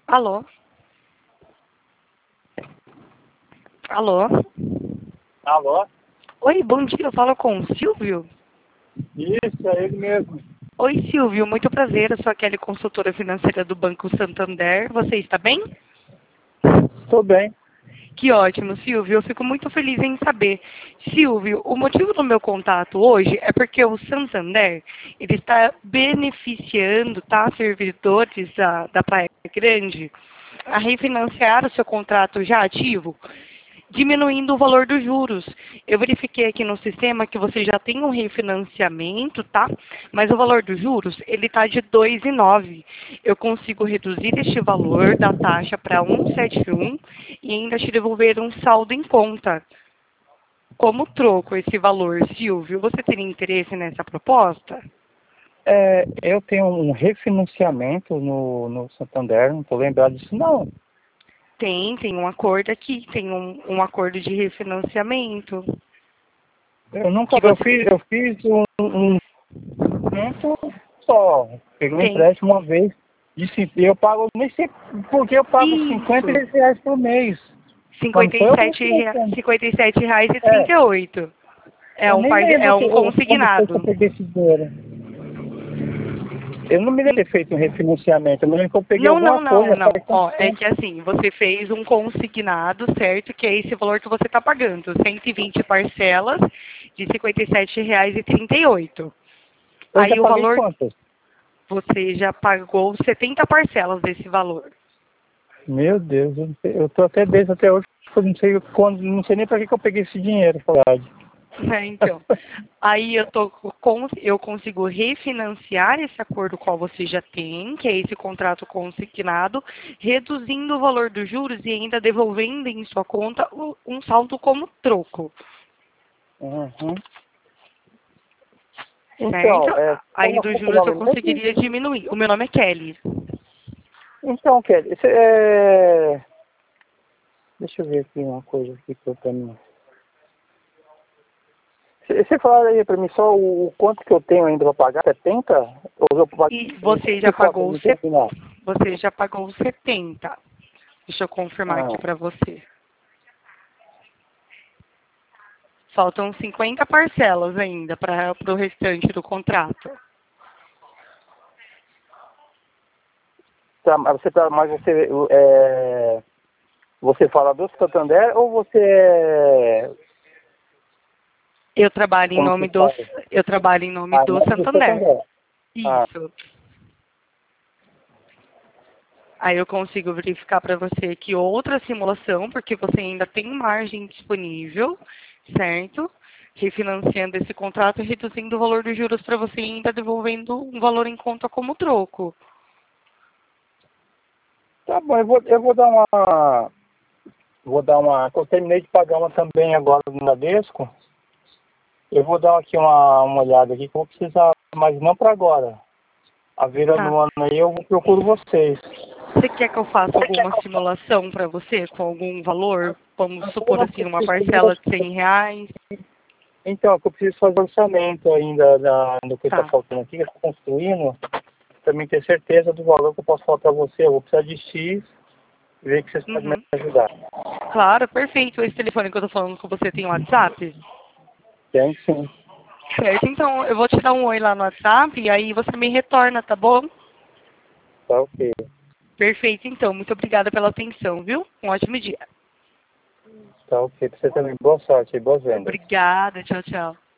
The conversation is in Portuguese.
Alô? Alô? Alô? Oi, bom dia, eu falo com o Silvio. Isso, é ele mesmo. Oi, Silvio, muito prazer, eu sou a Kelly, consultora financeira do Banco Santander. Você está bem? Estou bem. Que ótimo, Silvio. Eu fico muito feliz em saber. Silvio, o motivo do meu contato hoje é porque o Santander ele está beneficiando, tá, servidores da Praia Grande a refinanciar o seu contrato já ativo, diminuindo o valor dos juros. Eu verifiquei aqui no sistema que você já tem um refinanciamento, tá? Mas o valor dos juros, ele está de 2,9. Eu consigo reduzir este valor da taxa para 1,71 e ainda te devolver um saldo em conta. Como troco esse valor, Silvio? Você teria interesse nessa proposta? Eu tenho um refinanciamento no Santander, não estou lembrado disso não. Tem um acordo aqui, tem um acordo de refinanciamento. Eu nunca, Que você eu fiz um momento só. Peguei um tem. empréstimo uma vez, eu pago, nem sei porque eu pago Isso. R$ 50 por mês. Mas não Cinquenta foi e eu sete refinanciando. reais e É, 38. eu nem É lembro um quando foi que eu consignado. peguei esse dinheiro. Eu não me lembro de ter feito um refinanciamento, eu me lembro que eu peguei alguma coisa, Não. faz tanto Ó, é tempo. que assim, você fez um consignado, certo? Que é esse valor que você está pagando. 120 parcelas de reais e 38. Eu já Aí o paguei valor, quantas? você já pagou 70 parcelas desse valor. Meu Deus, eu tô até besta até hoje, eu não sei quando, não sei nem para que eu peguei esse dinheiro, na verdade. Né, então, aí eu consigo refinanciar esse acordo qual você já tem, que é esse contrato consignado, reduzindo o valor dos juros e ainda devolvendo em sua conta um saldo como troco, Uhum. certo? Então, Aí como dos foi o juros eu nome mesmo? conseguiria diminuir. O meu nome é Kelly. Então, Kelly, deixa eu ver aqui uma coisa aqui pra mim. Você falaram aí pra mim só o quanto que eu tenho ainda para pagar? 70? Ou eu pago E você já só pra pagou mim terminar? você já pagou 70. Deixa eu confirmar aqui Ah, para você. Faltam 50 parcelas ainda para o restante do contrato. tá, você fala do Santander ou Eu trabalho em como que nome fala? do Não do Santander. Santander. Ah, Isso. Aí eu consigo verificar para você aqui outra simulação, porque você ainda tem margem disponível, certo? Refinanciando esse contrato e reduzindo o valor dos juros para você e ainda devolvendo um valor em conta como troco. tá bom, eu terminei de pagar uma também agora no Bradesco. Eu vou dar aqui uma olhada aqui que eu vou precisar, mas não para agora. A vira Tá. no ano aí eu procuro vocês. Você quer que eu faça alguma simulação para você com algum valor? Vamos supor assim, uma parcela de R$ 100? Então, que eu preciso fazer orçamento ainda do que está Tá. faltando aqui, que eu estou construindo, para mim ter certeza do valor que eu posso falar para você. Eu vou precisar de X, ver que vocês podem me Uhum. ajudar. Claro, perfeito. Esse telefone que eu tô falando com você tem WhatsApp? Tem sim. Certo, então eu vou te dar um oi lá no WhatsApp e aí você me retorna, tá bom? Tá ok. Perfeito, então. Muito obrigada pela atenção, viu? Um ótimo dia. Tá ok. Pra você também. Boa sorte e boas vendas. Obrigada, tchau, tchau.